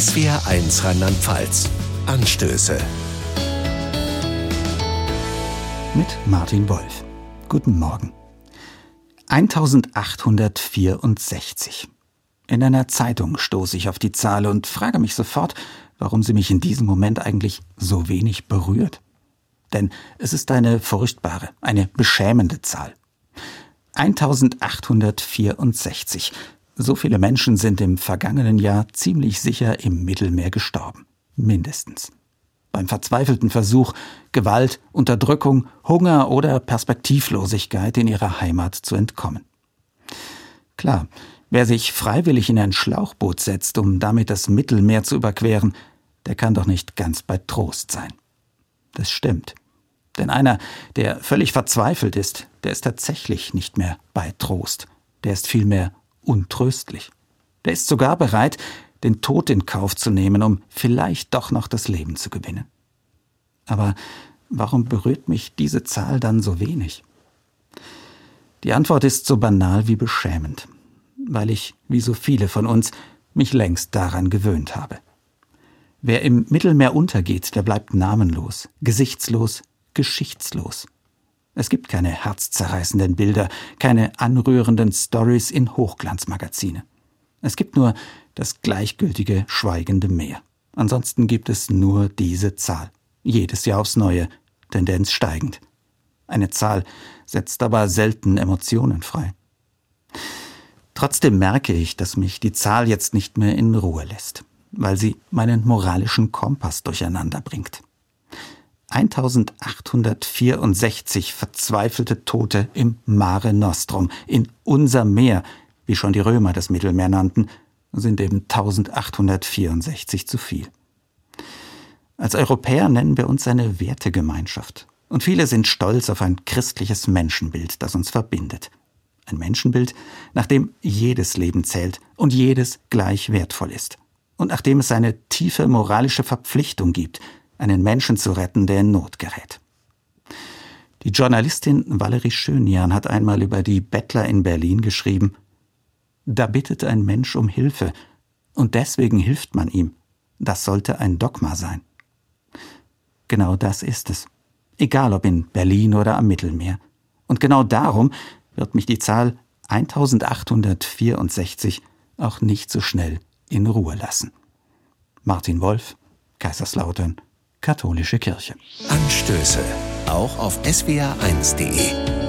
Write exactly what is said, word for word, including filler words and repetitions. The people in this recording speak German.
S W R eins Rheinland-Pfalz. Anstöße. Mit Martin Wolf. Guten Morgen. eintausendachthundertvierundsechzig. In einer Zeitung stoße ich auf die Zahl und frage mich sofort, warum sie mich in diesem Moment eigentlich so wenig berührt. Denn es ist eine furchtbare, eine beschämende Zahl. eintausendachthundertvierundsechzig. So viele Menschen sind im vergangenen Jahr ziemlich sicher im Mittelmeer gestorben. Mindestens. Beim verzweifelten Versuch, Gewalt, Unterdrückung, Hunger oder Perspektivlosigkeit in ihrer Heimat zu entkommen. Klar, wer sich freiwillig in ein Schlauchboot setzt, um damit das Mittelmeer zu überqueren, der kann doch nicht ganz bei Trost sein. Das stimmt. Denn einer, der völlig verzweifelt ist, der ist tatsächlich nicht mehr bei Trost. Der ist vielmehr untröstlich. Der ist sogar bereit, den Tod in Kauf zu nehmen, um vielleicht doch noch das Leben zu gewinnen. Aber warum berührt mich diese Zahl dann so wenig? Die Antwort ist so banal wie beschämend, weil ich, wie so viele von uns, mich längst daran gewöhnt habe. Wer im Mittelmeer untergeht, der bleibt namenlos, gesichtslos, geschichtslos. Es gibt keine herzzerreißenden Bilder, keine anrührenden Stories in Hochglanzmagazine. Es gibt nur das gleichgültige, schweigende Meer. Ansonsten gibt es nur diese Zahl. Jedes Jahr aufs Neue, Tendenz steigend. Eine Zahl setzt aber selten Emotionen frei. Trotzdem merke ich, dass mich die Zahl jetzt nicht mehr in Ruhe lässt, weil sie meinen moralischen Kompass durcheinander bringt. eintausendachthundertvierundsechzig verzweifelte Tote im Mare Nostrum, in unser Meer, wie schon die Römer das Mittelmeer nannten, sind eben eintausendachthundertvierundsechzig zu viel. Als Europäer nennen wir uns eine Wertegemeinschaft. Und viele sind stolz auf ein christliches Menschenbild, das uns verbindet. Ein Menschenbild, nach dem jedes Leben zählt und jedes gleich wertvoll ist. Und nach dem es eine tiefe moralische Verpflichtung gibt, einen Menschen zu retten, der in Not gerät. Die Journalistin Valerie Schönjan hat einmal über die Bettler in Berlin geschrieben: Da bittet ein Mensch um Hilfe und deswegen hilft man ihm. Das sollte ein Dogma sein. Genau das ist es. Egal ob in Berlin oder am Mittelmeer. Und genau darum wird mich die Zahl eintausendachthundertvierundsechzig auch nicht so schnell in Ruhe lassen. Martin Wolf, Kaiserslautern, Katholische Kirche. Anstöße. Auch auf S W R eins punkt de.